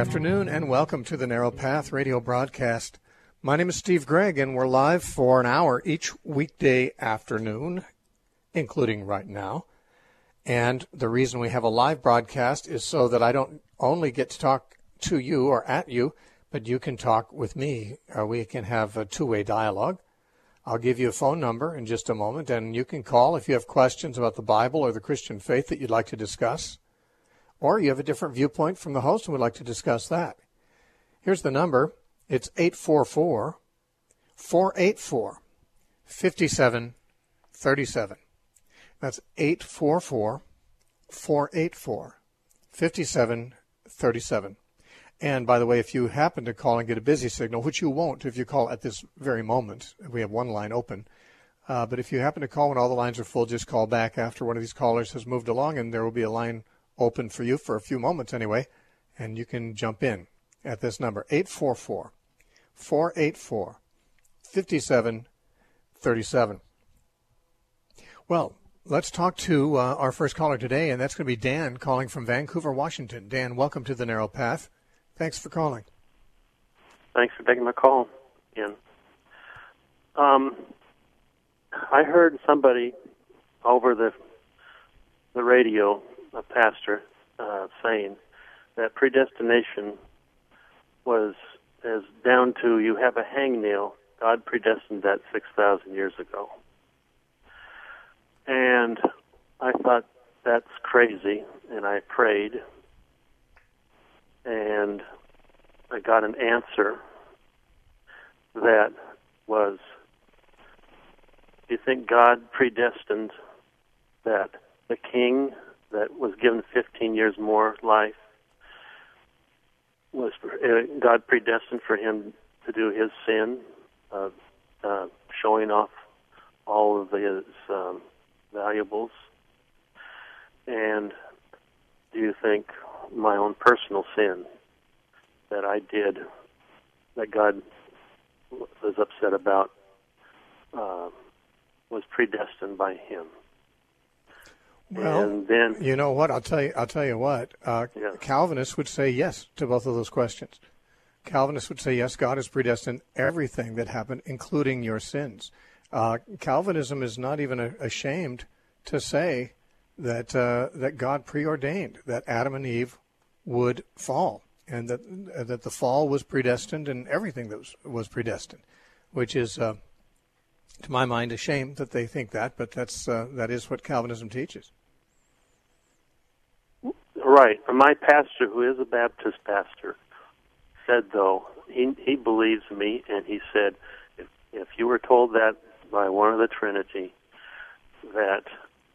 afternoon, and welcome to the Narrow Path radio broadcast. My name is Steve Gregg, and we're live for an hour each weekday afternoon, including right now. And the reason we have a live broadcast is so that I don't only get to talk to you or at you, but you can talk with me. We can have a two-way dialogue. I'll give you a phone number in just a moment, and you can call if you have questions about the Bible or the Christian faith that you'd like to discuss. Or you have a different viewpoint from the host and would like to discuss that. Here's the number. It's 844-484-5737. That's 844-484-5737. And by the way, if you happen to call and get a busy signal, which you won't if you call at this very moment, we have one line open. But if you happen to call when all the lines are full, just call back after one of these callers has moved along, and there will be a line open for you for a few moments anyway, and you can jump in at this number, 844-484-5737. Well, let's talk to our first caller today, and that's going to be Dan calling from Vancouver, Washington. Dan, welcome to the Narrow Path. Thanks for calling. Thanks for taking my call, Ian. I heard somebody over the radio, a pastor, saying that predestination was as down to you have a hangnail. God predestined that 6,000 years ago. And I thought, that's crazy, and I prayed, and I got an answer that was, do you think God predestined that the king that was given 15 years more life, was God predestined for him to do his sin, showing off all of his valuables? And do you think my own personal sin that I did, that God was upset about, was predestined by him? Well, and then, you know what? I'll tell you what. Yeah. Calvinists would say yes to both of those questions. Calvinists would say yes, God has predestined everything that happened, including your sins. Calvinism is not even ashamed to say that God preordained that Adam and Eve would fall, and that the fall was predestined, and everything that was predestined, which is, to my mind, a shame that they think that, but that is what Calvinism teaches. Right. My pastor, who is a Baptist pastor, said, though, he believes me, and he said, if you were told that by one of the Trinity, that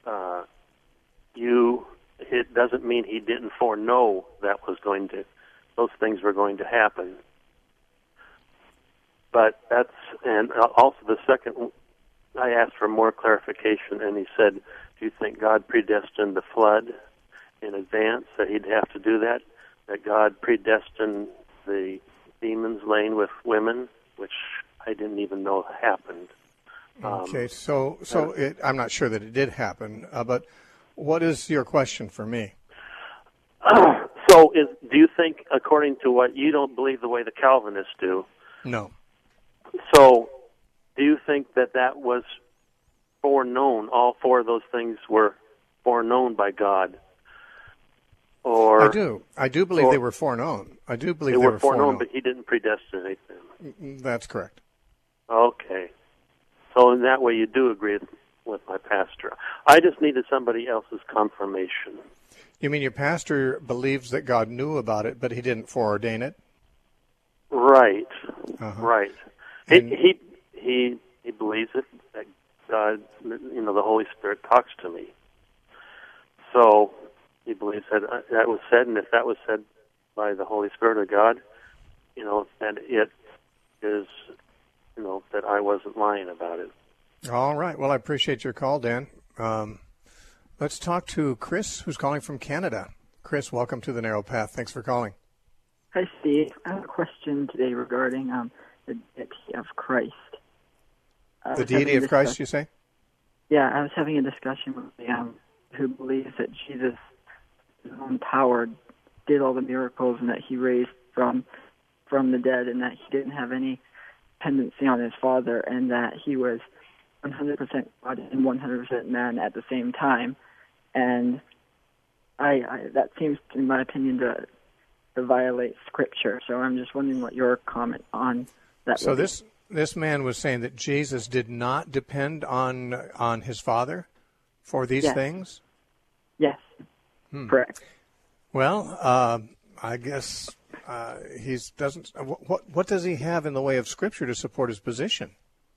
it doesn't mean he didn't foreknow those things were going to happen. But and also the second, I asked for more clarification, and he said, do you think God predestined the flood in advance, that he'd have to do that? That God predestined the demons laying with women, which I didn't even know happened. Okay, so I'm not sure that it did happen, but what is your question for me? Do you think, according to what you don't believe the way the Calvinists do? No. So, do you think that was foreknown? All four of those things were foreknown by God? Or I do believe they were foreknown. I do believe they were foreknown, but he didn't predestinate them. That's correct. Okay. So in that way, you do agree with my pastor. I just needed somebody else's confirmation. You mean your pastor believes that God knew about it, but he didn't foreordain it? Right. Uh-huh. Right. And he believes it, that God, the Holy Spirit talks to me. So he believes that was said, and if that was said by the Holy Spirit of God, and it is, that I wasn't lying about it. All right. Well, I appreciate your call, Dan. Let's talk to Chris, who's calling from Canada. Chris, welcome to the Narrow Path. Thanks for calling. Hi, Steve. I have a question today regarding the deity of Christ. The deity of Christ, you say? Yeah, I was having a discussion with a who believes that Jesus, his own power, did all the miracles and that he raised from the dead, and that he didn't have any dependency on his Father, and that he was 100% God and 100% man at the same time. And I that seems, in my opinion, to violate Scripture. So I'm just wondering what your comment on that so would be. So this man was saying that Jesus did not depend on his Father for these things? Yes, correct. Well, I guess he doesn't. What does he have in the way of Scripture to support his position?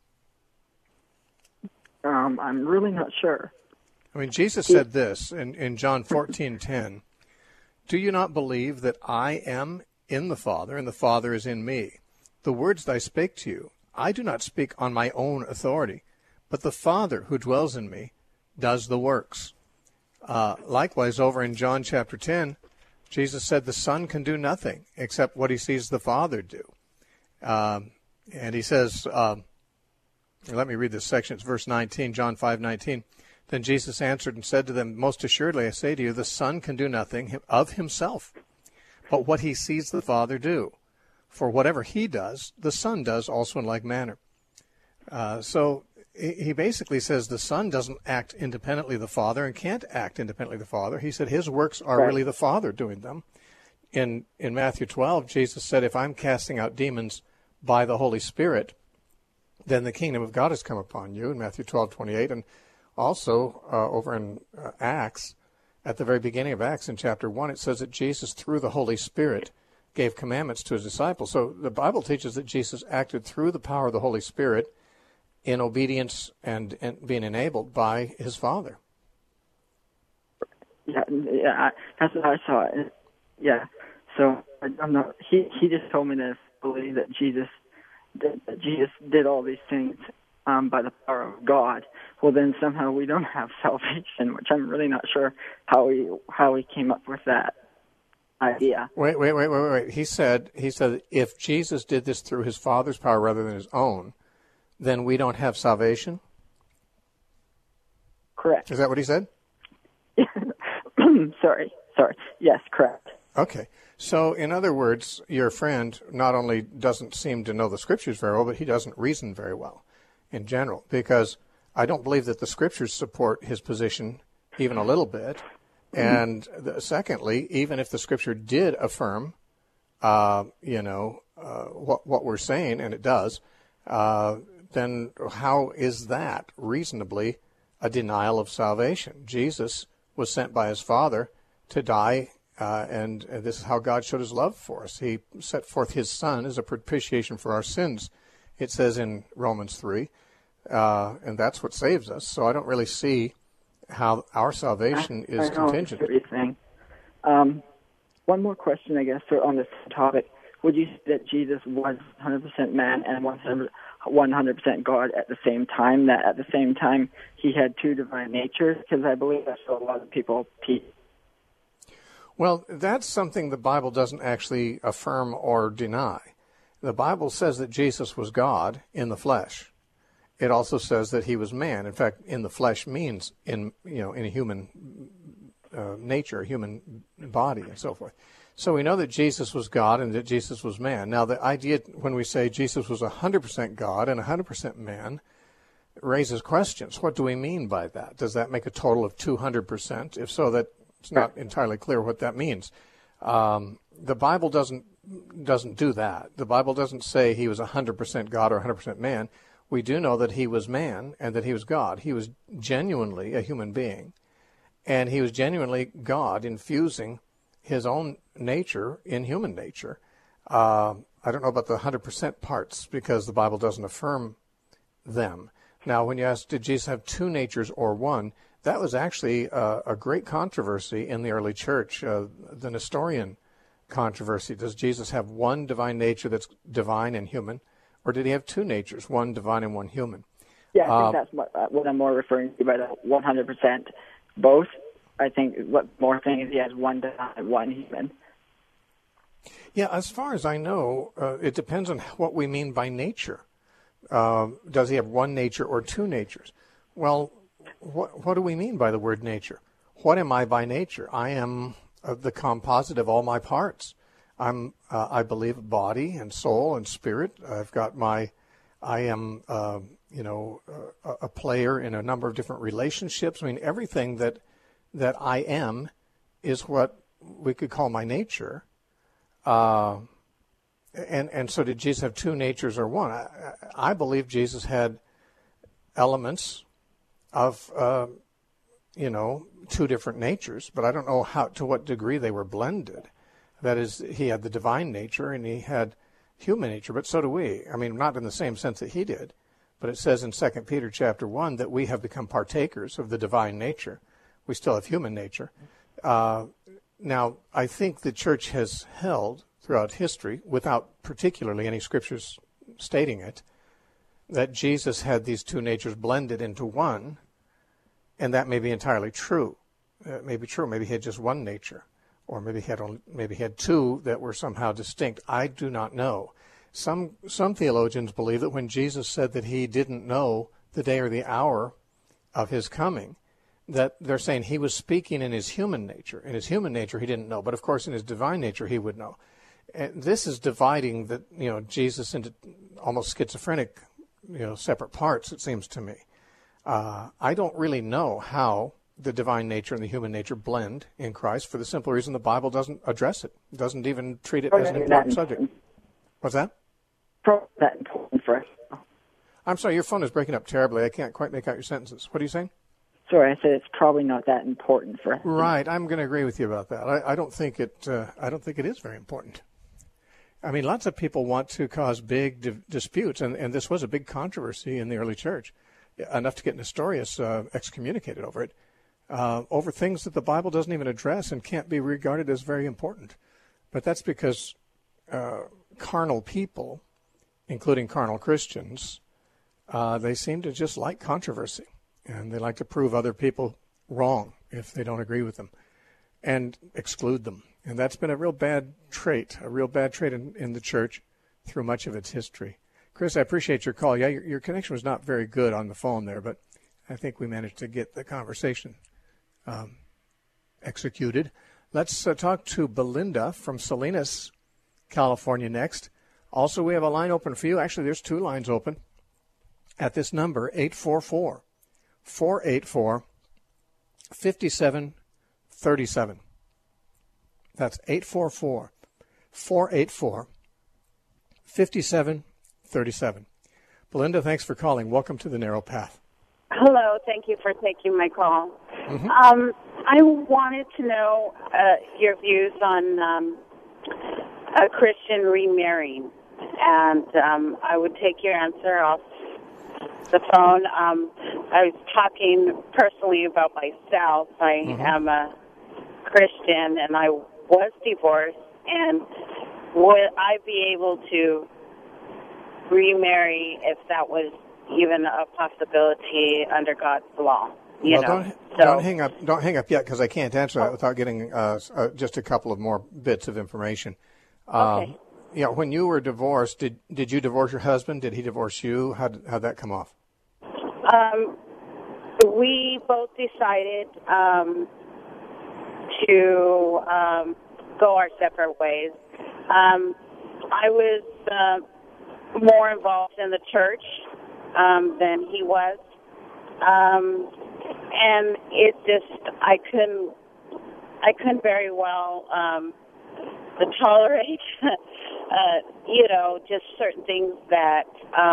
I'm really not sure. I mean, Jesus said this in John 14:10. Do you not believe that I am in the Father, and the Father is in me? The words that I spake to you, I do not speak on my own authority, but the Father who dwells in me does the works. Likewise, over in John chapter 10, Jesus said the Son can do nothing except what he sees the Father do. And he says, let me read this section. It's verse 19, John 5:19. Then Jesus answered and said to them, most assuredly I say to you, the Son can do nothing of himself, but what he sees the Father do. For whatever he does, the Son does also in like manner. So he basically says the Son doesn't act independently of the Father and can't act independently of the Father. He said his works are really the Father doing them. In Matthew 12, Jesus said, if I'm casting out demons by the Holy Spirit, then the kingdom of God has come upon you, in Matthew 12:28. And also over in Acts, at the very beginning of Acts in chapter 1, it says that Jesus, through the Holy Spirit, gave commandments to his disciples. So the Bible teaches that Jesus acted through the power of the Holy Spirit in obedience and being enabled by his Father. Yeah, that's what I saw. Yeah, so I'm not. He just told me to believe that Jesus did all these things by the power of God. Well, then somehow we don't have salvation, which I'm really not sure how he came up with that idea. Wait. He said if Jesus did this through his Father's power rather than his own, then we don't have salvation? Correct. Is that what he said? Sorry. Yes, correct. Okay. So, in other words, your friend not only doesn't seem to know the Scriptures very well, but he doesn't reason very well in general, because I don't believe that the Scriptures support his position even a little bit. And secondly, even if the Scripture did affirm, what we're saying, and it does, then how is that reasonably a denial of salvation? Jesus was sent by his Father to die, and this is how God showed his love for us. He set forth his Son as a propitiation for our sins, it says in Romans 3, and that's what saves us. So I don't really see how our salvation is contingent. One more question, I guess, on this topic. Would you say that Jesus was 100% man and 100% God at the same time, that at the same time he had two divine natures? Because I believe that's what a lot of people teach. Well, that's something the Bible doesn't actually affirm or deny. The Bible says that Jesus was God in the flesh. It also says that he was man. In fact, in the flesh means in a human nature, human body, and so forth. So we know that Jesus was God and that Jesus was man. Now, the idea when we say Jesus was 100% God and 100% man raises questions. What do we mean by that? Does that make a total of 200%? If so, it's not entirely clear what that means. The Bible doesn't do that. The Bible doesn't say he was 100% God or 100% man. We do know that he was man and that he was God. He was genuinely a human being, and he was genuinely God, infusing his own nature in human nature. I don't know about the 100% parts because the Bible doesn't affirm them. Now, when you ask, did Jesus have two natures or one, that was actually a great controversy in the early church, the Nestorian controversy. Does Jesus have one divine nature that's divine and human, or did he have two natures, one divine and one human? Yeah, I think that's what I'm more referring to by the 100% both. I think what more thing is he has one divine and one human. Yeah, as far as I know, it depends on what we mean by nature. Does he have one nature or two natures? Well, what do we mean by the word nature? What am I by nature? I am the composite of all my parts. I believe body and soul and spirit. I am a player in a number of different relationships. I mean, everything that I am is what we could call my nature. And so did Jesus have two natures or one? I believe Jesus had elements of, two different natures, but I don't know to what degree they were blended. That is, he had the divine nature and he had human nature, but so do we. I mean, not in the same sense that he did, but it says in 2 Peter chapter 1 that we have become partakers of the divine nature. We still have human nature. Now, I think the church has held throughout history, without particularly any scriptures stating it, that Jesus had these two natures blended into one, and that may be entirely true. It may be true. Maybe he had just one nature, or maybe he had two that were somehow distinct. I do not know. Some theologians believe that when Jesus said that he didn't know the day or the hour of his coming, that they're saying he was speaking in his human nature. In his human nature, he didn't know, but of course in his divine nature, he would know. And this is dividing Jesus into almost schizophrenic, separate parts, it seems to me. I don't really know how the divine nature and the human nature blend in Christ for the simple reason the Bible doesn't address it. It doesn't even treat it as an important subject. What's that? Probably that important for us. I'm sorry, your phone is breaking up terribly. I can't quite make out your sentences. What are you saying? Sorry, I said it's probably not that important for us. Right, I'm going to agree with you about that. I don't think it. I don't think it is very important. I mean, lots of people want to cause big disputes, and this was a big controversy in the early church, enough to get Nestorius excommunicated over it, over things that the Bible doesn't even address and can't be regarded as very important. But that's because carnal people, including carnal Christians, they seem to just like controversy, and they like to prove other people wrong if they don't agree with them and exclude them. And that's been a real bad trait in the church through much of its history. Chris, I appreciate your call. Yeah, your connection was not very good on the phone there, but I think we managed to get the conversation executed. Let's talk to Belinda from Salinas, California next. Also, we have a line open for you. Actually, there's two lines open at this number, 844-484-5737. That's 844-484-5737. Belinda, thanks for calling. Welcome to the Narrow Path. Hello. Thank you for taking my call. Mm-hmm. I wanted to know your views on a Christian remarrying, and I would take your answer off the phone. I was talking personally about myself. I am a Christian, and I was divorced, and would I be able to remarry if that was even a possibility under God's law? Don't hang up yet, because I can't answer that without getting just a couple of more bits of information. Okay. When you were divorced, did you divorce your husband? Did he divorce you? How'd that come off? We both decided to go our separate ways. I was more involved in the church than he was, and it just I couldn't very well tolerate just certain things that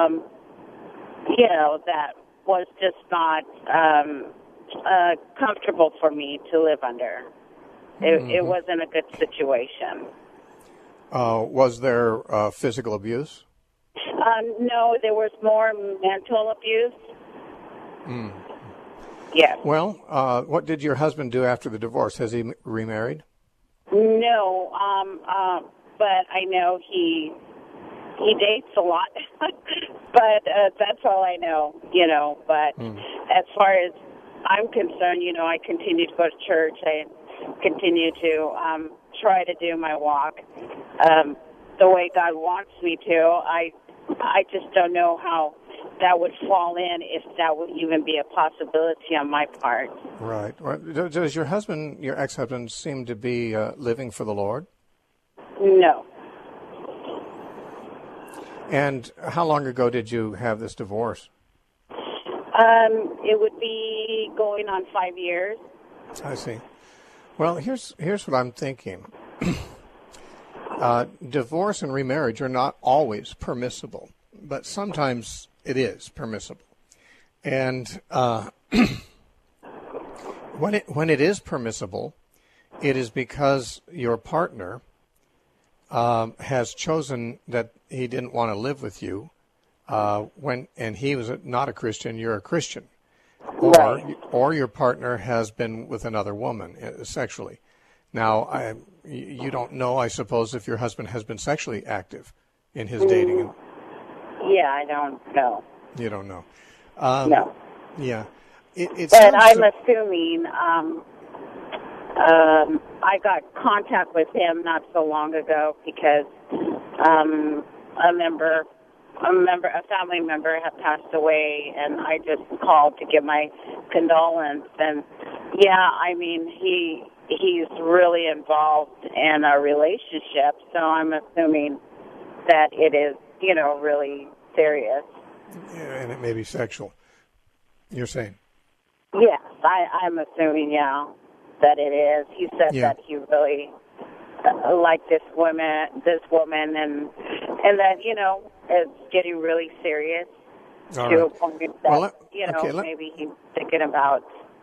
that was just not comfortable for me to live under. It wasn't a good situation. Was there physical abuse? No, there was more mental abuse. Yes. Well, what did your husband do after the divorce? Has he remarried? No, but I know he dates a lot. But that's all I know, But as far as I'm concerned, I continue to go to church. I continue to try to do my walk the way God wants me to. I just don't know how that would fall in, if that would even be a possibility on my part. Right. Does your ex-husband, seem to be living for the Lord? No. And how long ago did you have this divorce? It would be going on 5 years. I see. Well, here's what I'm thinking. Divorce and remarriage are not always permissible, but sometimes it is permissible. And when it is permissible, it is because your partner has chosen that he didn't want to live with you and he was not a Christian, you're a Christian. Or your partner has been with another woman sexually. Now, you don't know, I suppose, if your husband has been sexually active in his dating. Yeah, I don't know. You don't know. No. Yeah. But I'm assuming I got contact with him not so long ago because a family member had passed away, and I just called to give my condolence. And yeah, I mean, he's really involved in a relationship, so I'm assuming that it is, really serious. Yeah, and it may be sexual. You're saying? Yes, I'm assuming, that it is. He said that he really liked this woman, and that, it's getting really serious to a point that, maybe he's thinking about,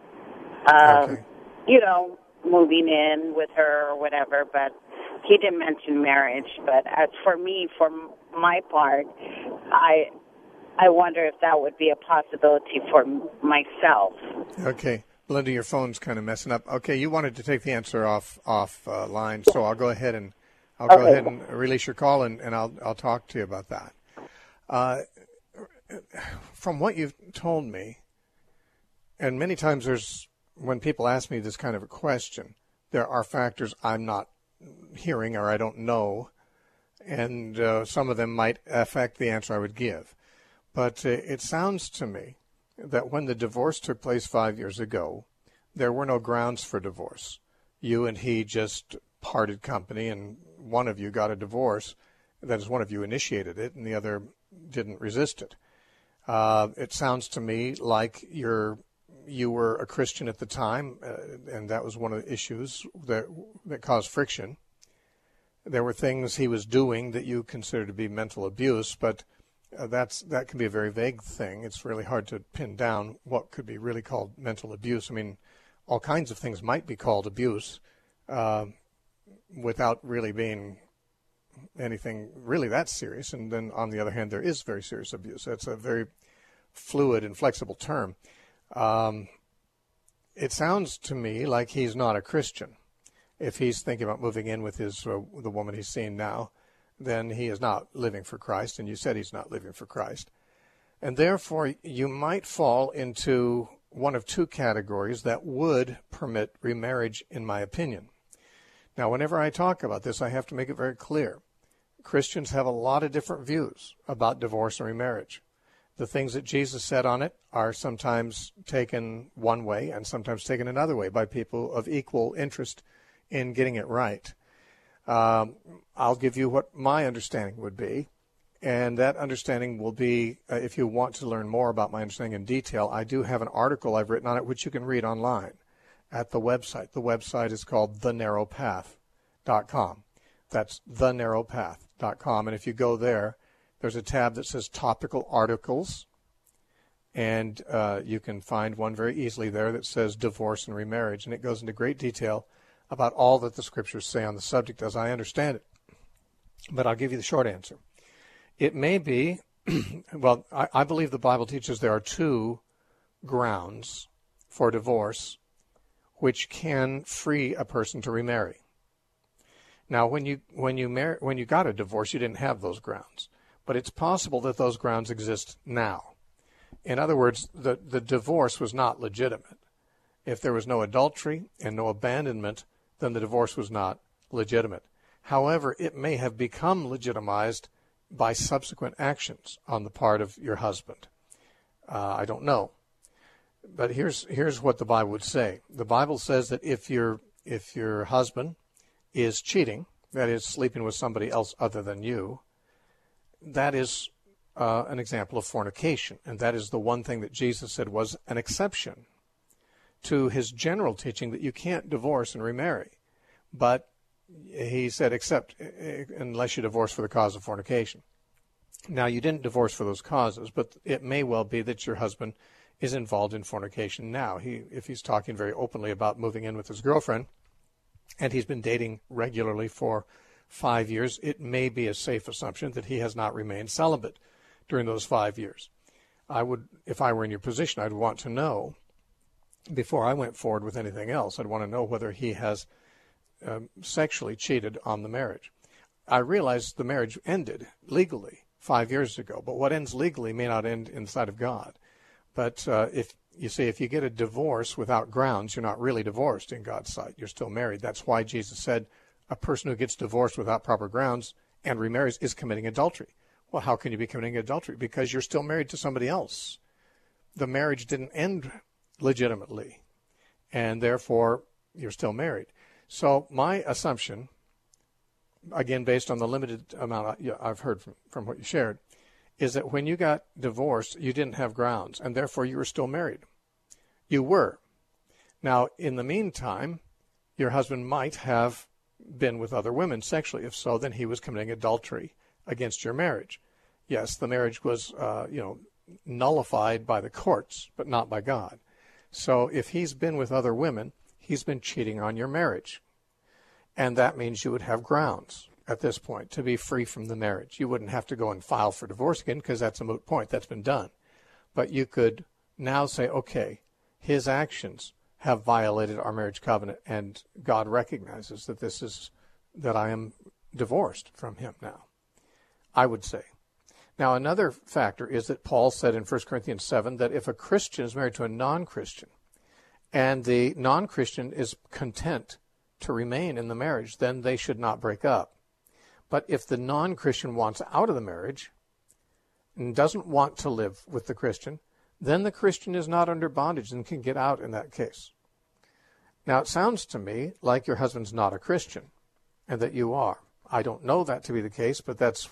moving in with her or whatever, but he didn't mention marriage. But as for me, for my part, I wonder if that would be a possibility for myself. Okay. Linda, your phone's kind of messing up. Okay, you wanted to take the answer off line, so I'll go ahead and release your call, and I'll talk to you about that. From what you've told me, and many times when people ask me this kind of a question, there are factors I'm not hearing or I don't know, and some of them might affect the answer I would give. But it sounds to me that when the divorce took place 5 years ago, there were no grounds for divorce. You and he just parted company, and one of you got a divorce. That is, one of you initiated it, and the other didn't resist it. It sounds to me like you were a Christian at the time, and that was one of the issues that caused friction. There were things he was doing that you consider to be mental abuse, but that can be a very vague thing. It's really hard to pin down what could be really called mental abuse. I mean, all kinds of things might be called abuse without really being anything really that serious. And then, on the other hand, there is very serious abuse. That's a very fluid and flexible term. It sounds to me like he's not a Christian. If he's thinking about moving in with the woman he's seeing now, then he is not living for Christ, and you said he's not living for Christ. And therefore, you might fall into one of two categories that would permit remarriage, in my opinion. Now, whenever I talk about this, I have to make it very clear. Christians have a lot of different views about divorce and remarriage. The things that Jesus said on it are sometimes taken one way and sometimes taken another way by people of equal interest in getting it right. I'll give you what my understanding would be, and that understanding will be, if you want to learn more about my understanding in detail, I do have an article I've written on it, which you can read online at the website. The website is called thenarrowpath.com. That's thenarrowpath.com, and if you go there, there's a tab that says Topical Articles, and you can find one very easily there that says Divorce and Remarriage, and it goes into great detail about all that the Scriptures say on the subject as I understand it. But I'll give you the short answer. It may be, well, I believe the Bible teaches there are two grounds for divorce which can free a person to remarry. Now, when you got a divorce, you didn't have those grounds. But it's possible that those grounds exist now. In other words, the divorce was not legitimate. If there was no adultery and no abandonment, then the divorce was not legitimate. However, it may have become legitimized by subsequent actions on the part of your husband. I don't know. But here's what the Bible would say. The Bible says that if your husband is cheating, that is, sleeping with somebody else other than you, that is an example of fornication. And that is the one thing that Jesus said was an exception to his general teaching that you can't divorce and remarry. But he said, except unless you divorce for the cause of fornication. Now, you didn't divorce for those causes, but it may well be that your husband is involved in fornication now. If he's talking very openly about moving in with his girlfriend, and he's been dating regularly for 5 years, it may be a safe assumption that he has not remained celibate during those 5 years. If I were in your position, I'd want to know, before I went forward with anything else, I'd want to know whether he has sexually cheated on the marriage. I realize the marriage ended legally 5 years ago, but what ends legally may not end in the sight of God. But if you get a divorce without grounds, you're not really divorced in God's sight. You're still married. That's why Jesus said a person who gets divorced without proper grounds and remarries is committing adultery. Well, how can you be committing adultery? Because you're still married to somebody else. The marriage didn't end legitimately, and therefore you're still married. So my assumption, again, based on the limited amount I've heard from what you shared, is that when you got divorced, you didn't have grounds, and therefore you were still married. You were. Now, in the meantime, your husband might have been with other women sexually. If so, then he was committing adultery against your marriage. Yes, the marriage was, nullified by the courts, but not by God. So if he's been with other women, he's been cheating on your marriage. And that means you would have grounds at this point to be free from the marriage. You wouldn't have to go and file for divorce again because that's a moot point. That's been done. But you could now say, okay, his actions have violated our marriage covenant, and God recognizes that I am divorced from him now, I would say. Now, another factor is that Paul said in 1 Corinthians 7 that if a Christian is married to a non-Christian and the non-Christian is content to remain in the marriage, then they should not break up. But if the non-Christian wants out of the marriage and doesn't want to live with the Christian, then the Christian is not under bondage and can get out in that case. Now, it sounds to me like your husband's not a Christian and that you are. I don't know that to be the case, but that's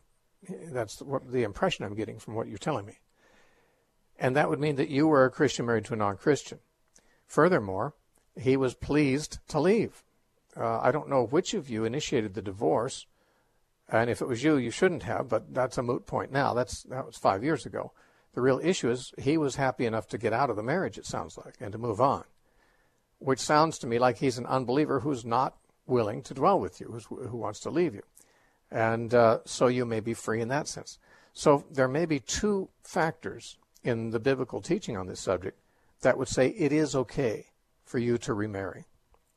the impression I'm getting from what you're telling me. And that would mean that you were a Christian married to a non-Christian. Furthermore, he was pleased to leave. I don't know which of you initiated the divorce, and if it was you, you shouldn't have, but that's a moot point now. That was 5 years ago. The real issue is he was happy enough to get out of the marriage, it sounds like, and to move on, which sounds to me like he's an unbeliever who's not willing to dwell with you, who wants to leave you. And so you may be free in that sense. So there may be two factors in the biblical teaching on this subject that would say it is okay for you to remarry.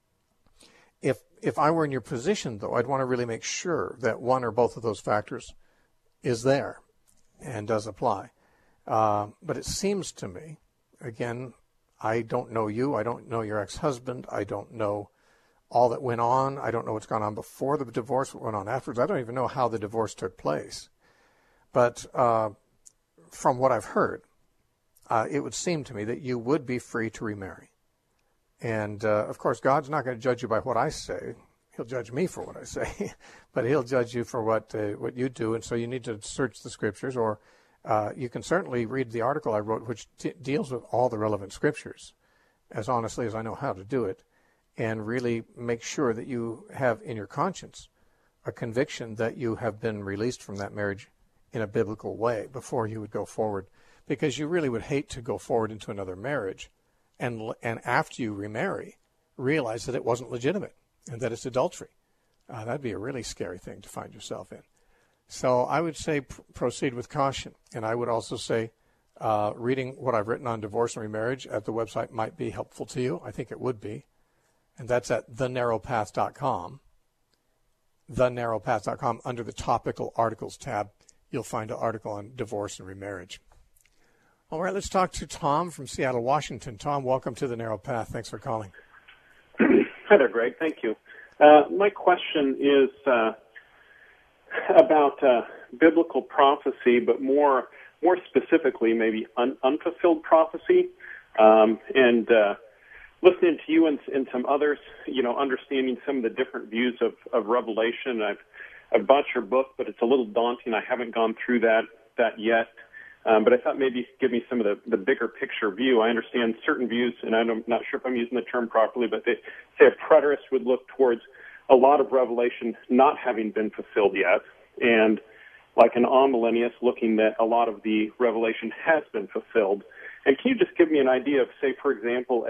If I were in your position, though, I'd want to really make sure that one or both of those factors is there and does apply. But it seems to me, again, I don't know you. I don't know your ex-husband. I don't know all that went on. I don't know what's gone on before the divorce, what went on afterwards. I don't even know how the divorce took place. But from what I've heard, it would seem to me that you would be free to remarry. And, of course, God's not going to judge you by what I say. He'll judge me for what I say. But he'll judge you for what you do. And so you need to search the Scriptures, or you can certainly read the article I wrote, which deals with all the relevant Scriptures, as honestly as I know how to do it, and really make sure that you have in your conscience a conviction that you have been released from that marriage in a biblical way before you would go forward. Because you really would hate to go forward into another marriage and after you remarry, realize that it wasn't legitimate and that it's adultery. That'd be a really scary thing to find yourself in. So I would say proceed with caution. And I would also say reading what I've written on divorce and remarriage at the website might be helpful to you. I think it would be. And that's at thenarrowpath.com. Thenarrowpath.com. Under the topical articles tab, you'll find an article on divorce and remarriage. All right, let's talk to Tom from Seattle, Washington. Tom, welcome to The Narrow Path. Thanks for calling. Hi there, Greg. Thank you. My question is about biblical prophecy, but more specifically, maybe unfulfilled prophecy. And listening to you and some others, understanding some of the different views of Revelation. I've bought your book, but it's a little daunting. I haven't gone through that yet. But I thought maybe you could give me some of the bigger picture view. I understand certain views, and I'm not sure if I'm using the term properly, but they say a preterist would look towards a lot of Revelation not having been fulfilled yet, and like an amillennialist looking that a lot of the Revelation has been fulfilled. And can you just give me an idea of, say, for example,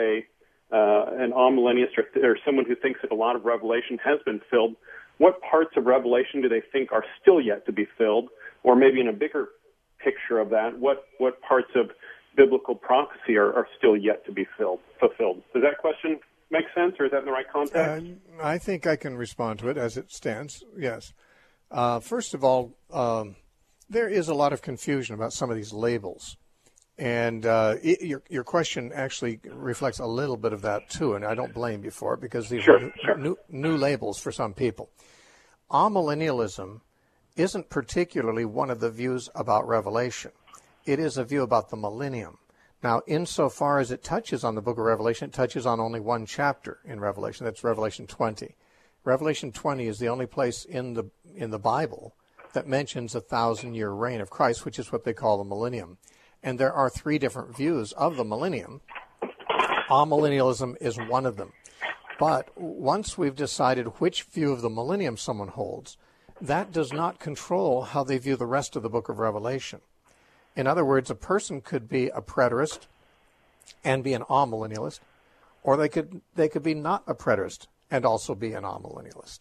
an amillennialist or someone who thinks that a lot of Revelation has been filled, what parts of Revelation do they think are still yet to be filled? Or maybe in a bigger picture of that, what parts of biblical prophecy are still yet to be fulfilled? Does that question make sense, or is that in the right context? I think I can respond to it as it stands, yes. First of all, there is a lot of confusion about some of these labels. And your question actually reflects a little bit of that, too, and I don't blame you for it, because these are new labels for some people. Amillennialism isn't particularly one of the views about Revelation. It is a view about the millennium. Now, insofar as it touches on the book of Revelation, it touches on only one chapter in Revelation. That's Revelation 20. Revelation 20 is the only place in the Bible that mentions a 1,000-year reign of Christ, which is what they call the millennium. And there are three different views of the millennium. Amillennialism is one of them. But once we've decided which view of the millennium someone holds, that does not control how they view the rest of the book of Revelation. In other words, a person could be a preterist and be an amillennialist, or they could be not a preterist and also be an amillennialist.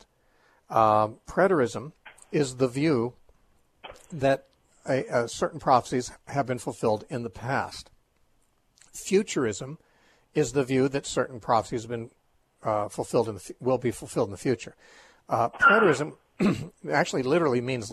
Preterism is the view that certain prophecies have been fulfilled in the past. Futurism is the view that certain prophecies have been will be fulfilled in the future. Preterism actually literally means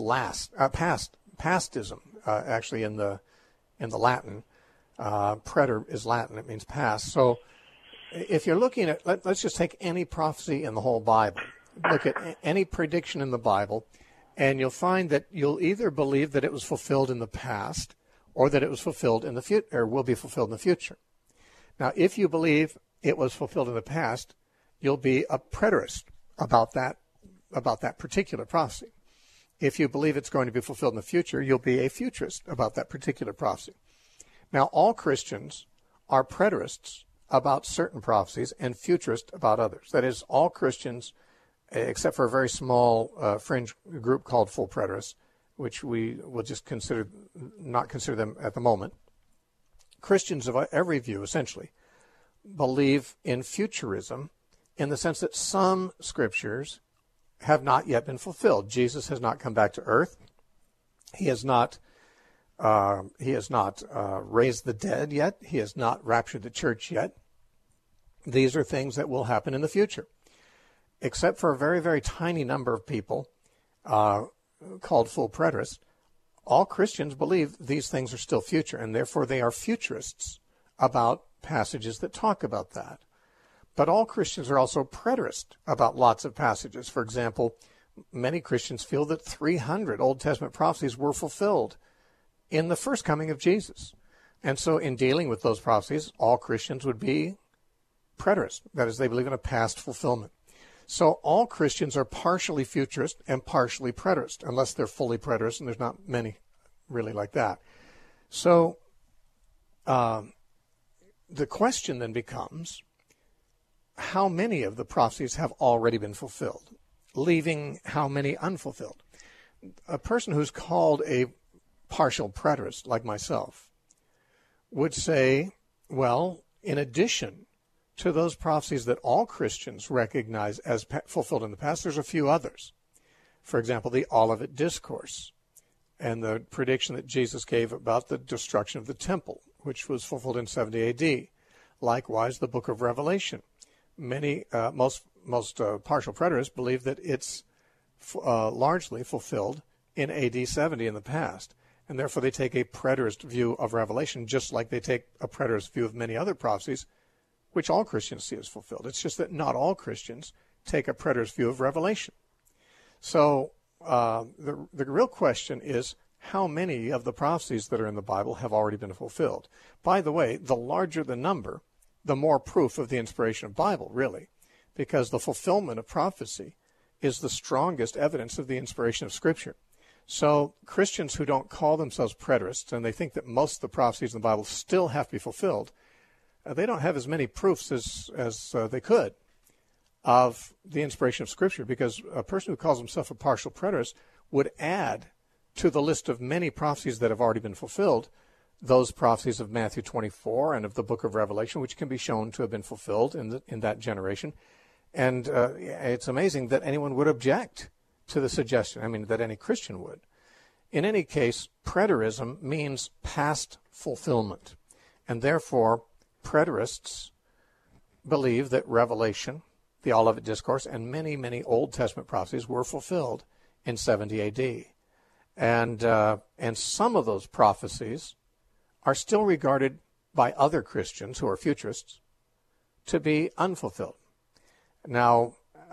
pastism. Actually, in the Latin, preter is Latin. It means past. So, if you're looking at, let's just take any prophecy in the whole Bible. Look at any prediction in the Bible, and you'll find that you'll either believe that it was fulfilled in the past, or that it was fulfilled in the future, or will be fulfilled in the future. Now, if you believe it was fulfilled in the past, you'll be a preterist about that particular prophecy. If you believe it's going to be fulfilled in the future, you'll be a futurist about that particular prophecy. Now, all Christians are preterists about certain prophecies and futurists about others. That is, all Christians, except for a very small fringe group called full preterists, which we will just not consider them at the moment. Christians of every view, essentially, believe in futurism in the sense that some scriptures have not yet been fulfilled. Jesus has not come back to earth. He has not raised the dead yet. He has not raptured the church yet. These are things that will happen in the future. Except for a very, very tiny number of people called full preterists, all Christians believe these things are still future, and therefore they are futurists about passages that talk about that. But all Christians are also preterist about lots of passages. For example, many Christians feel that 300 Old Testament prophecies were fulfilled in the first coming of Jesus. And so in dealing with those prophecies, all Christians would be preterist. That is, they believe in a past fulfillment. So all Christians are partially futurist and partially preterist, unless they're fully preterist, and there's not many really like that. So the question then becomes, how many of the prophecies have already been fulfilled, leaving how many unfulfilled? A person who's called a partial preterist, like myself, would say, well, in addition to those prophecies that all Christians recognize as fulfilled in the past, there's a few others. For example, the Olivet Discourse and the prediction that Jesus gave about the destruction of the temple, which was fulfilled in 70 A.D. Likewise, the book of Revelation. Most partial preterists believe that it's largely fulfilled in A.D. 70 in the past, and therefore they take a preterist view of Revelation, just like they take a preterist view of many other prophecies, which all Christians see as fulfilled. It's just that not all Christians take a preterist view of Revelation. So the real question is, how many of the prophecies that are in the Bible have already been fulfilled? By the way, the larger the number, the more proof of the inspiration of the Bible, really, because the fulfillment of prophecy is the strongest evidence of the inspiration of Scripture. So Christians who don't call themselves preterists, and they think that most of the prophecies in the Bible still have to be fulfilled, they don't have as many proofs as they could of the inspiration of Scripture, because a person who calls himself a partial preterist would add to the list of many prophecies that have already been fulfilled those prophecies of Matthew 24 and of the book of Revelation, which can be shown to have been fulfilled in that generation. And it's amazing that anyone would object to the suggestion, that any Christian would. In any case, preterism means past fulfillment, and therefore preterists believe that Revelation, the Olivet Discourse, and many, many Old Testament prophecies were fulfilled in 70 A.D. And some of those prophecies are still regarded by other Christians who are futurists to be unfulfilled. Now,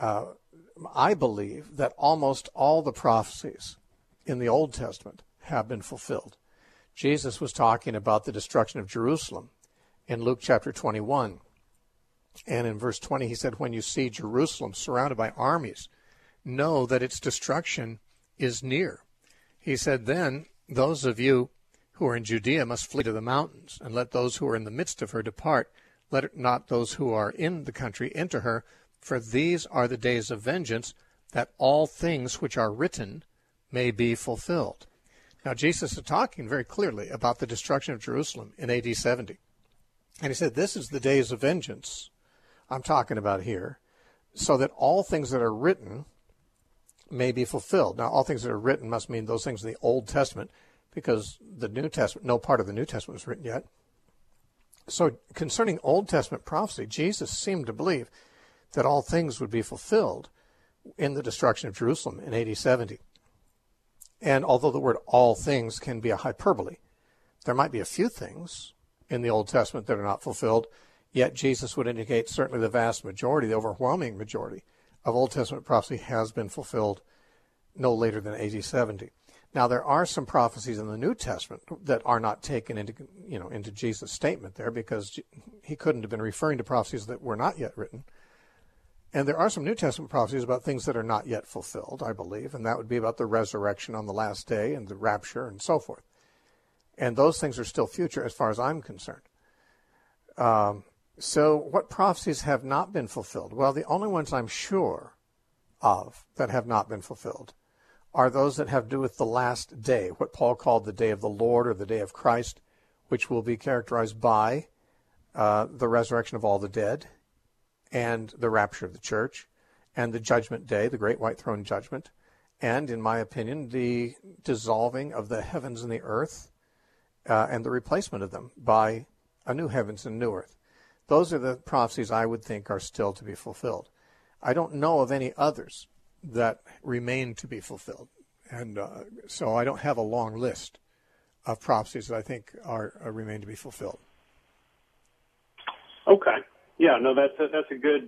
I believe that almost all the prophecies in the Old Testament have been fulfilled. Jesus was talking about the destruction of Jerusalem in Luke chapter 21. And in verse 20, he said, "When you see Jerusalem surrounded by armies, know that its destruction is near." He said, "Then those of you who are in Judea must flee to the mountains, and let those who are in the midst of her depart. Let not those who are in the country enter her, for these are the days of vengeance, that all things which are written may be fulfilled." Now, Jesus is talking very clearly about the destruction of Jerusalem in AD 70. And he said, this is the days of vengeance I'm talking about here, so that all things that are written may be fulfilled. Now, all things that are written must mean those things in the Old Testament, because the New Testament, no part of the New Testament was written yet. So concerning Old Testament prophecy, Jesus seemed to believe that all things would be fulfilled in the destruction of Jerusalem in AD 70. And although the word all things can be a hyperbole, there might be a few things in the Old Testament that are not fulfilled, yet Jesus would indicate certainly the vast majority, the overwhelming majority of Old Testament prophecy has been fulfilled no later than AD 70. Now, there are some prophecies in the New Testament that are not taken into Jesus' statement there, because he couldn't have been referring to prophecies that were not yet written. And there are some New Testament prophecies about things that are not yet fulfilled, I believe, and that would be about the resurrection on the last day and the rapture and so forth. And those things are still future as far as I'm concerned. So what prophecies have not been fulfilled? Well, the only ones I'm sure of that have not been fulfilled are those that have to do with the last day, what Paul called the day of the Lord or the day of Christ, which will be characterized by the resurrection of all the dead and the rapture of the church and the judgment day, the great white throne judgment, and, in my opinion, the dissolving of the heavens and the earth and the replacement of them by a new heavens and new earth. Those are the prophecies I would think are still to be fulfilled. I don't know of any others that remain to be fulfilled. And so I don't have a long list of prophecies that I think are remain to be fulfilled. Okay. Yeah, no, that's a good,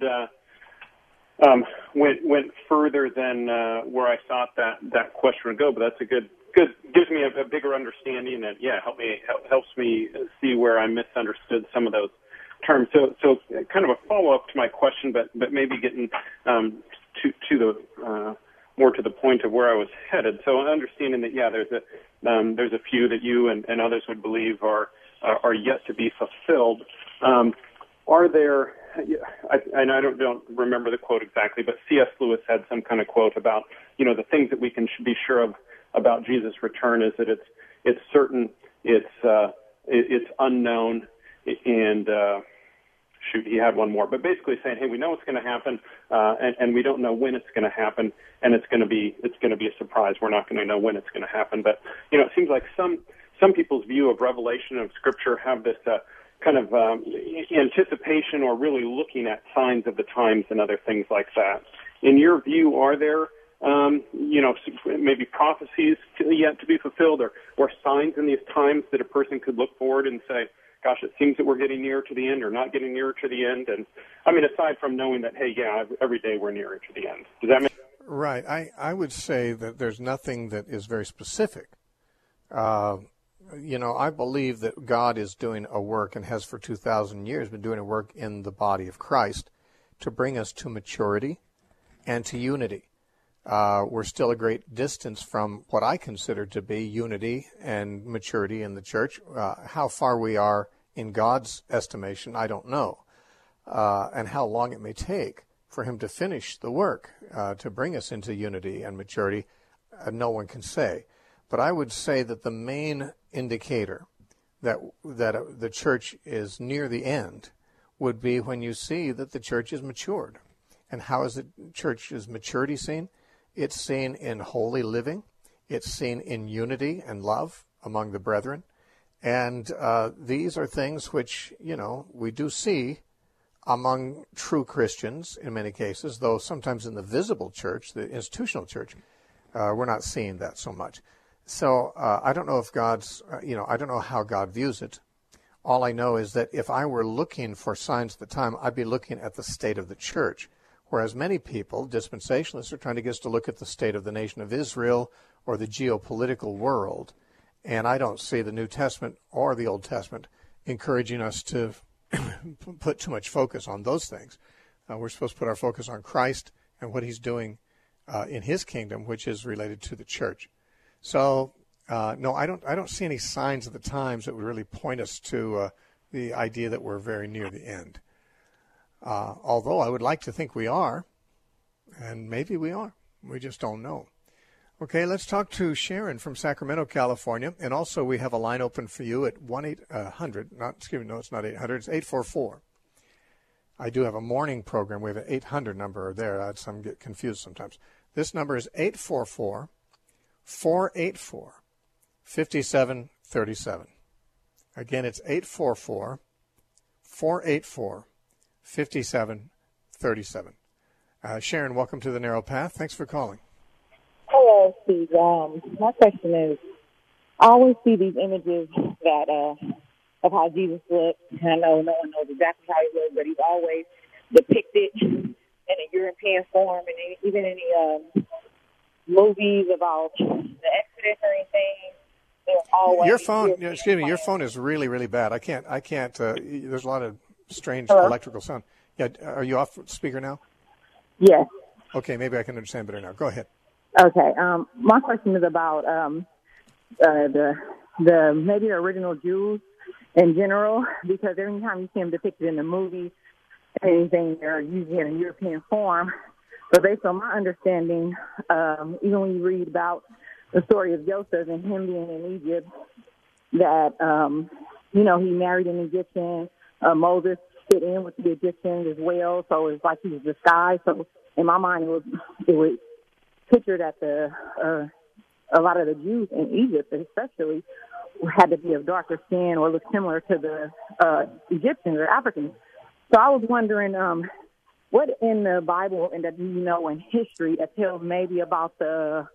went further than where I thought that question would go, but that's a good, gives me a bigger understanding, and helps me see where I misunderstood some of those terms. So kind of a follow-up to my question, but maybe getting to the more to the point of where I was headed. So understanding that, there's a few that you and others would believe are yet to be fulfilled. Are there? I don't remember the quote exactly, but C.S. Lewis had some kind of quote about the things that we should be sure of about Jesus' return is that it's certain, it's unknown, and he had one more, but basically saying, hey, we know it's going to happen, and we don't know when it's going to happen, and it's going to be a surprise. We're not going to know when it's going to happen, but it seems like some people's view of revelation of Scripture have this kind of anticipation or really looking at signs of the times and other things like that. In your view, are there maybe prophecies yet to be fulfilled, or signs in these times that a person could look forward and say, gosh, it seems that we're getting nearer to the end or not getting nearer to the end? And aside from knowing that, hey, every day we're nearer to the end. Does that make sense? Right. I would say that there's nothing that is very specific I believe that God is doing a work and has for 2,000 years been doing a work in the body of Christ to bring us to maturity and to unity. We're still a great distance from what I consider to be unity and maturity in the church. How far we are in God's estimation, I don't know, and how long it may take for him to finish the work, to bring us into unity and maturity, no one can say. But I would say that the main indicator that the church is near the end would be when you see that the church is matured. And how is the church's maturity seen? It's seen in holy living. It's seen in unity and love among the brethren. And these are things which, we do see among true Christians in many cases, though sometimes in the visible church, the institutional church, we're not seeing that so much. So I don't know if I don't know how God views it. All I know is that if I were looking for signs at the time, I'd be looking at the state of the church. Whereas many people, dispensationalists, are trying to get us to look at the state of the nation of Israel or the geopolitical world. And I don't see the New Testament or the Old Testament encouraging us to put too much focus on those things. We're supposed to put our focus on Christ and what he's doing in his kingdom, which is related to the church. So, no, I don't see any signs of the times that would really point us to the idea that we're very near the end. Although I would like to think we are, and maybe we are. We just don't know. Okay, let's talk to Sharon from Sacramento, California. And also we have a line open for you at 1-800, it's not 800, it's 844. I do have a morning program. We have an 800 number there. Some get confused sometimes. This number is 844-484-5737. Again, it's 844-484-5737. Sharon, welcome to the Narrow Path. Thanks for calling. Hello, Steve. My question is, I always see these images that of how Jesus looked. And I know no one knows exactly how he looked, but he's always depicted in a European form, and even in the movies about the Exodus or anything. Always your phone is really, really bad. I can't, there's a lot of strange electrical sound. Yeah, are you off speaker now? Yes. Okay, maybe I can understand better now. Go ahead. Okay. My question is about the maybe the original Jews in general, because every time you see them depicted in the movies, anything, they're usually in a European form. But based on my understanding, even when you read about the story of Joseph and him being in Egypt, that, he married an Egyptian. Moses fit in with the Egyptians as well, so it's like he was disguised. So in my mind, it was pictured that a lot of the Jews in Egypt, especially, had to be of darker skin or look similar to the Egyptians or Africans. So I was wondering, what in the Bible and that in history that tells maybe about the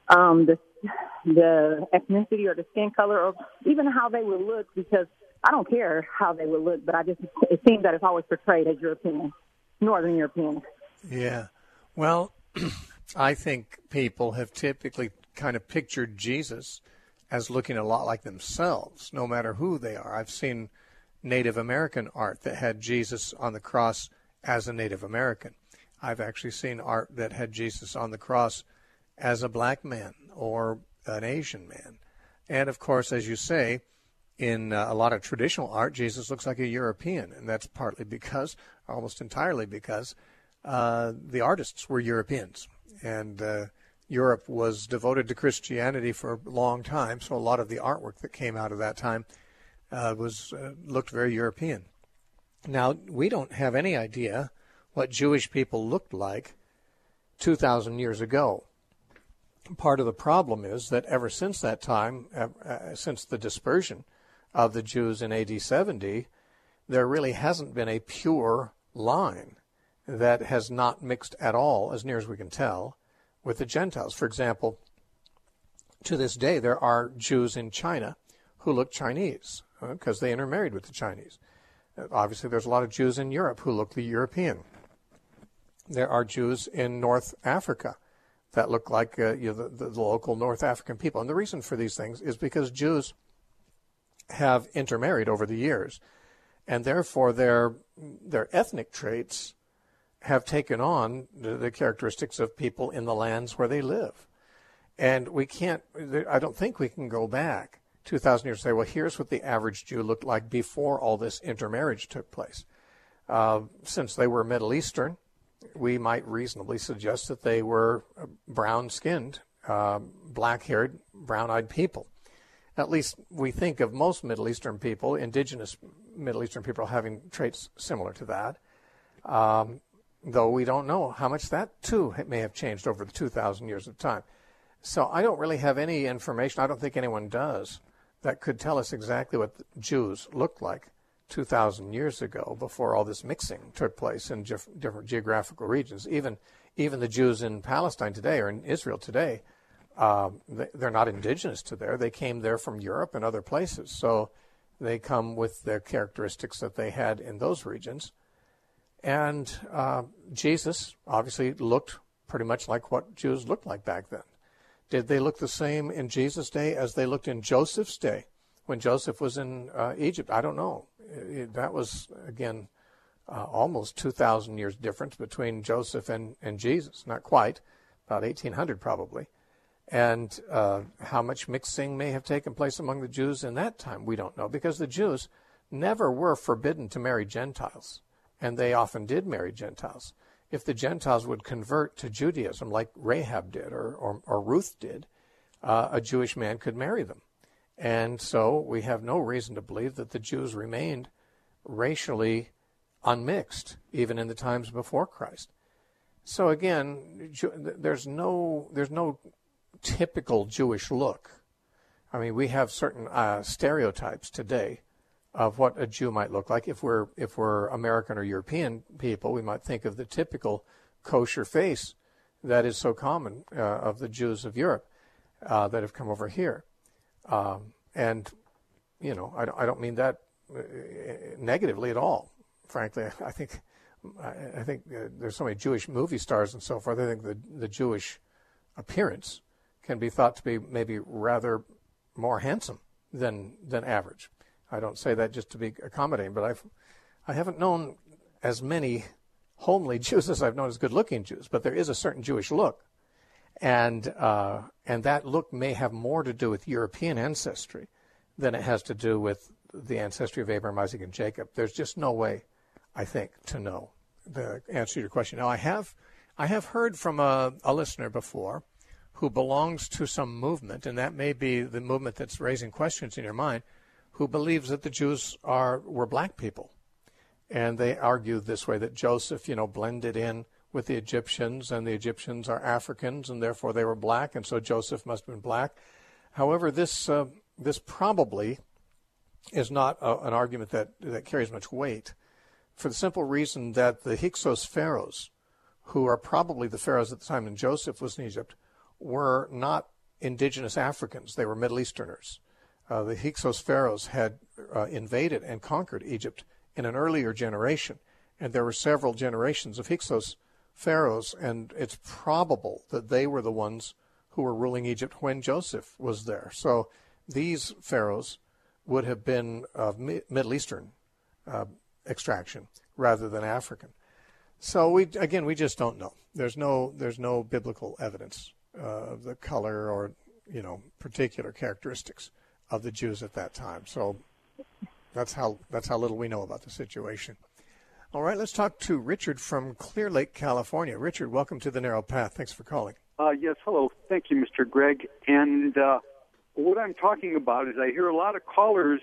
ethnicity or the skin color or even how they would look, because I don't care how they would look, but it seems that it's always portrayed as European, Northern European. Yeah. Well, I think people have typically kind of pictured Jesus as looking a lot like themselves, no matter who they are. I've seen Native American art that had Jesus on the cross as a Native American. I've actually seen art that had Jesus on the cross as a black man or an Asian man. And, of course, as you say, in a lot of traditional art, Jesus looks like a European, and that's partly because, almost entirely because, the artists were Europeans. And Europe was devoted to Christianity for a long time, so a lot of the artwork that came out of that time looked very European. Now, we don't have any idea what Jewish people looked like 2,000 years ago. Part of the problem is that ever since that time, since the dispersion of the Jews in AD 70, there really hasn't been a pure line that has not mixed at all, as near as we can tell, with the Gentiles. For example, to this day, there are Jews in China who look Chinese because they intermarried with the Chinese. Obviously, there's a lot of Jews in Europe who look European. There are Jews in North Africa that look like the local North African people. And the reason for these things is because Jews have intermarried over the years, and therefore their ethnic traits have taken on the characteristics of people in the lands where they live. And I don't think we can go back 2,000 years and say, well, here's what the average Jew looked like before all this intermarriage took place. Since they were Middle Eastern, we might reasonably suggest that they were brown-skinned, black-haired, brown-eyed people. At least we think of most Middle Eastern people, indigenous Middle Eastern people, having traits similar to that. Though we don't know how much that, too, may have changed over the 2,000 years of time. So I don't really have any information, I don't think anyone does, that could tell us exactly what the Jews looked like 2,000 years ago before all this mixing took place in different geographical regions. Even the Jews in Palestine today or in Israel today, they're not indigenous to there. They came there from Europe and other places. So they come with the characteristics that they had in those regions. And Jesus obviously looked pretty much like what Jews looked like back then. Did they look the same in Jesus' day as they looked in Joseph's day when Joseph was in Egypt? I don't know. That was, again, almost 2,000 years difference between Joseph and Jesus. Not quite, about 1,800 probably. And how much mixing may have taken place among the Jews in that time, we don't know, because the Jews never were forbidden to marry Gentiles, and they often did marry Gentiles. If the Gentiles would convert to Judaism like Rahab did or Ruth did, a Jewish man could marry them. And so we have no reason to believe that the Jews remained racially unmixed, even in the times before Christ. So again, there's no typical Jewish look. I mean, we have certain stereotypes today of what a Jew might look like. If we're American or European people, we might think of the typical kosher face that is so common of the Jews of Europe that have come over here. And, you know, I don't mean that negatively at all. Frankly, I think there's so many Jewish movie stars and so forth. I think the Jewish appearance can be thought to be maybe rather more handsome than average. I don't say that just to be accommodating, but I haven't known as many homely Jews as I've known as good-looking Jews. But there is a certain Jewish look, and that look may have more to do with European ancestry than it has to do with the ancestry of Abraham, Isaac, and Jacob. There's just no way, I think, to know the answer to your question. Now, I have heard from a listener before who belongs to some movement, and that may be the movement that's raising questions in your mind, who believes that the Jews were black people. And they argue this way, that Joseph, blended in with the Egyptians, and the Egyptians are Africans, and therefore they were black, and so Joseph must have been black. However, this probably is not an argument that carries much weight, for the simple reason that the Hyksos pharaohs, who are probably the pharaohs at the time when Joseph was in Egypt, were not indigenous Africans. They were Middle Easterners. The Hyksos pharaohs had invaded and conquered Egypt in an earlier generation, and there were several generations of Hyksos pharaohs, and it's probable that they were the ones who were ruling Egypt when Joseph was there. So these pharaohs would have been of Middle Eastern extraction rather than African. So we just don't know. There's no biblical evidence of the color or particular characteristics of the Jews at that time. So that's how little we know about the situation. All right, let's talk to Richard from Clear Lake, California. Richard, welcome to The Narrow Path. Thanks for calling. Yes, hello. Thank you, Mr. Gregg. And what I'm talking about is I hear a lot of callers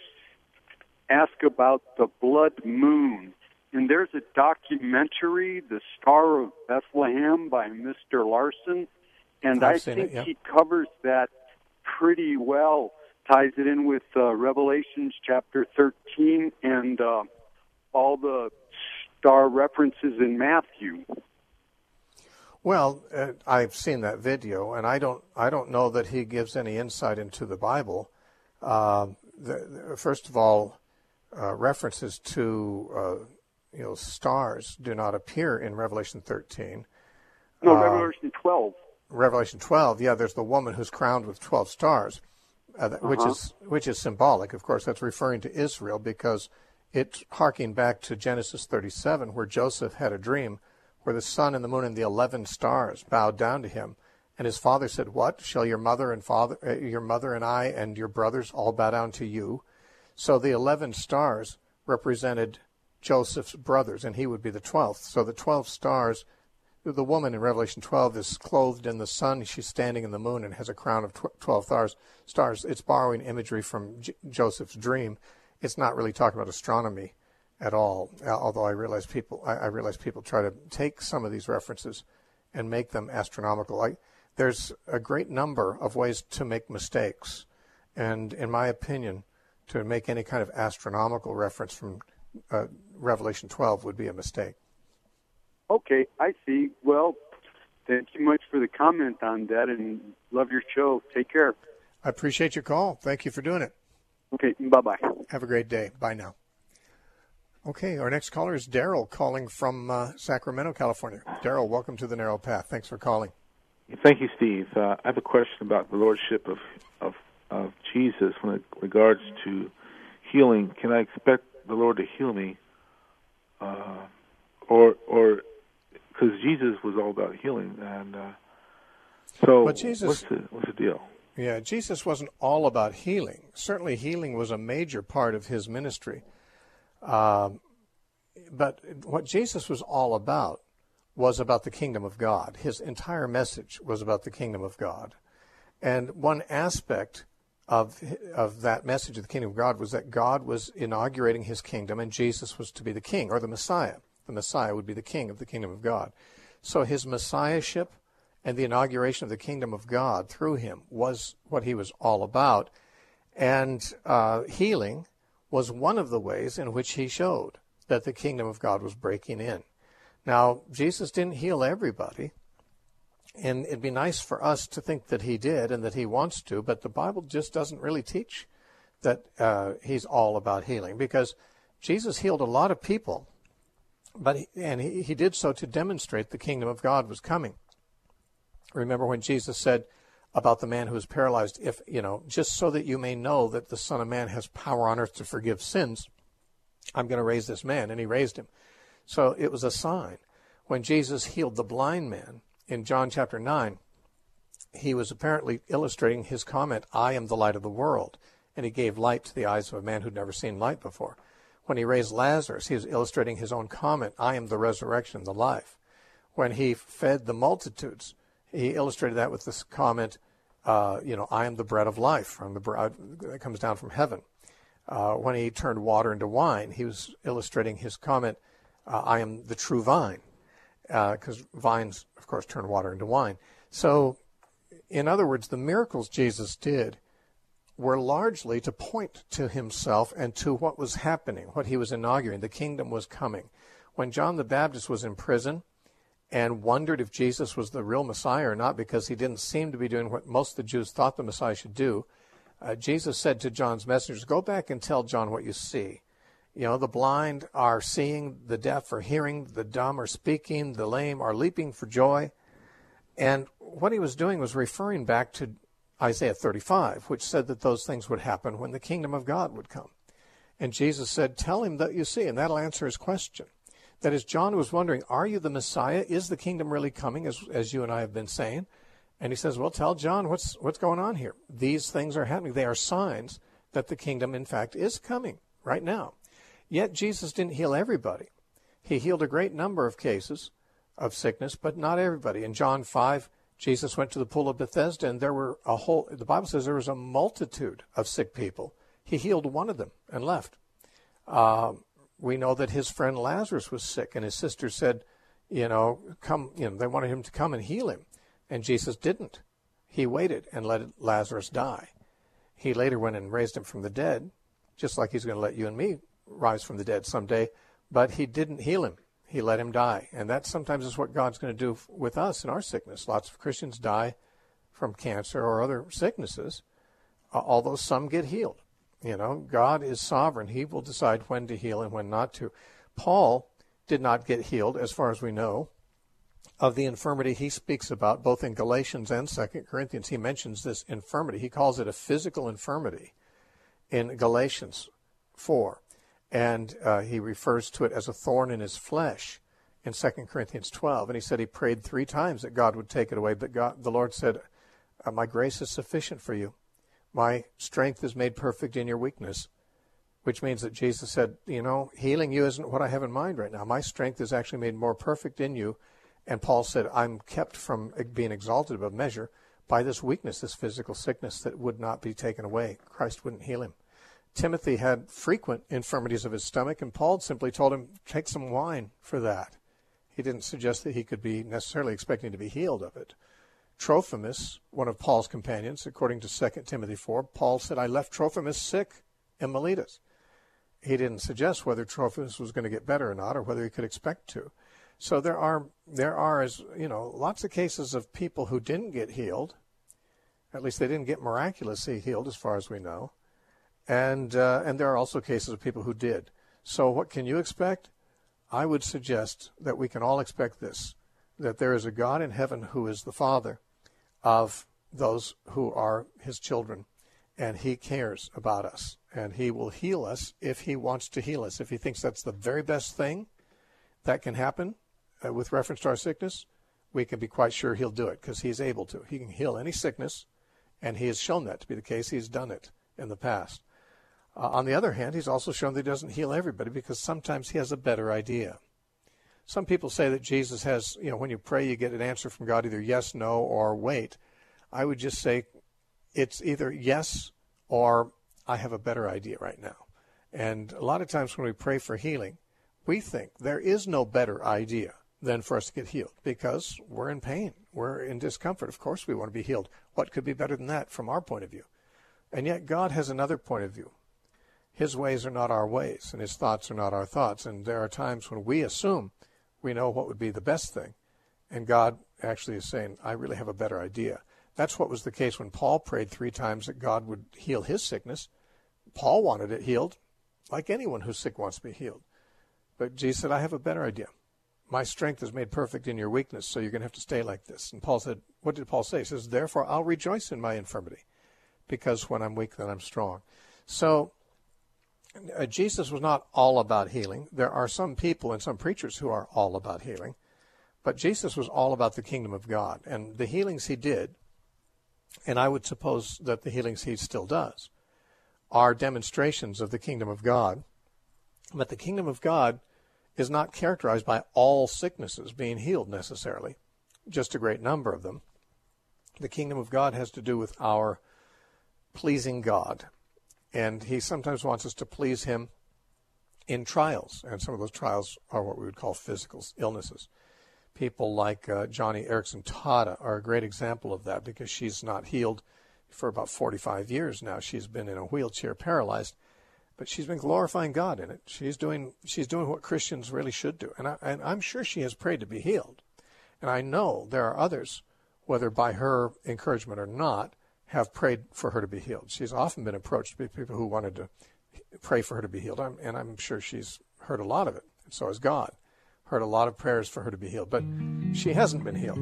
ask about the blood moon. And there's a documentary, The Star of Bethlehem by Mr. Larson, and I think he covers that pretty well, ties it in with Revelations chapter 13 and all the star references in Matthew. Well, I've seen that video, and I don't know that he gives any insight into the Bible. First of all, references to stars do not appear in Revelation 13. No, Revelation 12. Revelation 12, there's the woman who's crowned with 12 stars. which is symbolic. Of course, that's referring to Israel because it's harking back to Genesis 37, where Joseph had a dream where the sun and the moon and the 11 stars bowed down to him. And his father said, "What? Shall your mother and I and your brothers all bow down to you?" So the 11 stars represented Joseph's brothers, and he would be the 12th. So the 12 stars, the woman in Revelation 12 is clothed in the sun. She's standing in the moon and has a crown of 12 stars. It's borrowing imagery from Joseph's dream. It's not really talking about astronomy at all, although I realize people try to take some of these references and make them astronomical. There's a great number of ways to make mistakes, and in my opinion, to make any kind of astronomical reference from Revelation 12 would be a mistake. Okay, I see. Well, thank you much for the comment on that, and love your show. Take care. I appreciate your call. Thank you for doing it. Okay, bye-bye. Have a great day. Bye now. Okay, our next caller is Daryl calling from Sacramento, California. Daryl, welcome to the Narrow Path. Thanks for calling. Thank you, Steve. I have a question about the lordship of Jesus when it regards to healing. Can I expect the Lord to heal me, or because Jesus was all about healing, and so what's the deal? Yeah, Jesus wasn't all about healing. Certainly, healing was a major part of his ministry, but what Jesus was all about was about the kingdom of God. His entire message was about the kingdom of God. And one aspect of that message of the kingdom of God was that God was inaugurating his kingdom and Jesus was to be the king, or the Messiah. The Messiah would be the king of the kingdom of God. So his messiahship and the inauguration of the kingdom of God through him was what he was all about. And healing was one of the ways in which he showed that the kingdom of God was breaking in. Now, Jesus didn't heal everybody, and it'd be nice for us to think that he did and that he wants to, but the Bible just doesn't really teach that he's all about healing, because Jesus healed a lot of people, but he did so to demonstrate the kingdom of God was coming. Remember when Jesus said about the man who was paralyzed, just so that you may know that the Son of Man has power on earth to forgive sins, I'm going to raise this man, and he raised him. So it was a sign. When Jesus healed the blind man in John chapter 9, he was apparently illustrating his comment, "I am the light of the world," and he gave light to the eyes of a man who'd never seen light before. When he raised Lazarus, he was illustrating his own comment, "I am the resurrection and the life." When he fed the multitudes, he illustrated that with this comment, "I am the bread of life, I'm the bread that comes down from heaven." When he turned water into wine, he was illustrating his comment, "I am the true vine," because vines, of course, turn water into wine. So, in other words, the miracles Jesus did were largely to point to himself and to what was happening, what he was inaugurating. The kingdom was coming. When John the Baptist was in prison and wondered if Jesus was the real Messiah or not, because he didn't seem to be doing what most of the Jews thought the Messiah should do, Jesus said to John's messengers, "Go back and tell John what you see. The blind are seeing, the deaf are hearing, the dumb are speaking, the lame are leaping for joy." And what he was doing was referring back to Isaiah 35, which said that those things would happen when the kingdom of God would come. And Jesus said, "Tell him that you see," and that'll answer his question. That is, John was wondering, are you the Messiah? Is the kingdom really coming, as you and I have been saying? And he says, well, tell John what's going on here. These things are happening. They are signs that the kingdom, in fact, is coming right now. Yet Jesus didn't heal everybody. He healed a great number of cases of sickness, but not everybody. In John 5, Jesus went to the pool of Bethesda, and the Bible says there was a multitude of sick people. He healed one of them and left. We know that his friend Lazarus was sick, and his sister said, come, they wanted him to come and heal him. And Jesus didn't. He waited and let Lazarus die. He later went and raised him from the dead, just like he's going to let you and me rise from the dead someday, but he didn't heal him. He let him die. And that sometimes is what God's going to do with us in our sickness. Lots of Christians die from cancer or other sicknesses, although some get healed. God is sovereign. He will decide when to heal and when not to. Paul did not get healed, as far as we know. of the infirmity he speaks about, both in Galatians and 2 Corinthians. He mentions this infirmity. He calls it a physical infirmity in Galatians 4. And he refers to it as a thorn in his flesh in 2 Corinthians 12. And he said he prayed 3 times that God would take it away. But the Lord said, my grace is sufficient for you. My strength is made perfect in your weakness. Which means that Jesus said, healing you isn't what I have in mind right now. My strength is actually made more perfect in you. And Paul said, I'm kept from being exalted above measure by this weakness, this physical sickness that would not be taken away. Christ wouldn't heal him. Timothy had frequent infirmities of his stomach, and Paul simply told him, take some wine for that. He didn't suggest that he could be necessarily expecting to be healed of it. Trophimus, one of Paul's companions, according to 2 Timothy 4, Paul said, I left Trophimus sick in Miletus. He didn't suggest whether Trophimus was going to get better or not, or whether he could expect to. So there are lots of cases of people who didn't get healed. At least they didn't get miraculously healed, as far as we know. And there are also cases of people who did. So what can you expect? I would suggest that we can all expect this, that there is a God in heaven who is the Father of those who are his children, and he cares about us, and he will heal us if he wants to heal us. If he thinks that's the very best thing that can happen with reference to our sickness, we can be quite sure he'll do it, because he's able to. He can heal any sickness, and he has shown that to be the case. He's done it in the past. On the other hand, he's also shown that he doesn't heal everybody, because sometimes he has a better idea. Some people say that Jesus has, when you pray, you get an answer from God, either yes, no, or wait. I would just say it's either yes or I have a better idea right now. And a lot of times when we pray for healing, we think there is no better idea than for us to get healed, because we're in pain. We're in discomfort. Of course we want to be healed. What could be better than that from our point of view? And yet God has another point of view. His ways are not our ways, and his thoughts are not our thoughts. And there are times when we assume we know what would be the best thing, and God actually is saying, I really have a better idea. That's what was the case when Paul prayed 3 times that God would heal his sickness. Paul wanted it healed, like anyone who's sick wants to be healed. But Jesus said, I have a better idea. My strength is made perfect in your weakness, so you're going to have to stay like this. And Paul said, what did Paul say? He says, therefore I'll rejoice in my infirmity, because when I'm weak, then I'm strong. So Jesus was not all about healing. There are some people and some preachers who are all about healing, but Jesus was all about the kingdom of God. And the healings he did, and I would suppose that the healings he still does, are demonstrations of the kingdom of God. But the kingdom of God is not characterized by all sicknesses being healed necessarily, just a great number of them. The kingdom of God has to do with our pleasing God. And he sometimes wants us to please him in trials. And some of those trials are what we would call physical illnesses. People like Johnny Erickson Tada are a great example of that, because she's not healed for about 45 years now. She's been in a wheelchair, paralyzed, but she's been glorifying God in it. She's doing what Christians really should do. And I'm sure she has prayed to be healed. And I know there are others, whether by her encouragement or not, have prayed for her to be healed. She's often been approached by people who wanted to pray for her to be healed, and I'm sure she's heard a lot of it, and so has God. Heard a lot of prayers for her to be healed, but she hasn't been healed,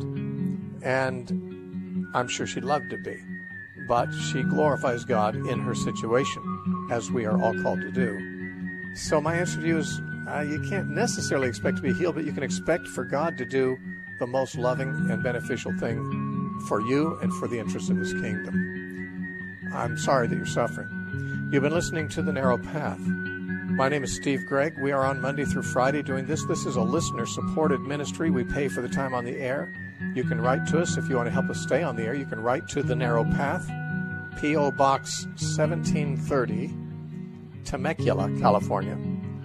and I'm sure she'd love to be, but she glorifies God in her situation, as we are all called to do. So my answer to you is, you can't necessarily expect to be healed, but you can expect for God to do the most loving and beneficial thing for you and for the interests of his kingdom. I'm sorry that you're suffering. You've been listening to The Narrow Path. My name is Steve Gregg. We are on Monday through Friday doing this. This is a listener-supported ministry. We pay for the time on the air. You can write to us if you want to help us stay on the air. You can write to The Narrow Path, P.O. Box 1730, Temecula, California,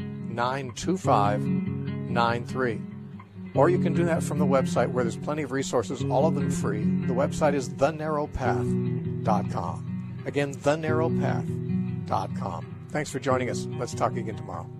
92593. Or you can do that from the website, where there's plenty of resources, all of them free. The website is thenarrowpath.com. Again, thenarrowpath.com. Thanks for joining us. Let's talk again tomorrow.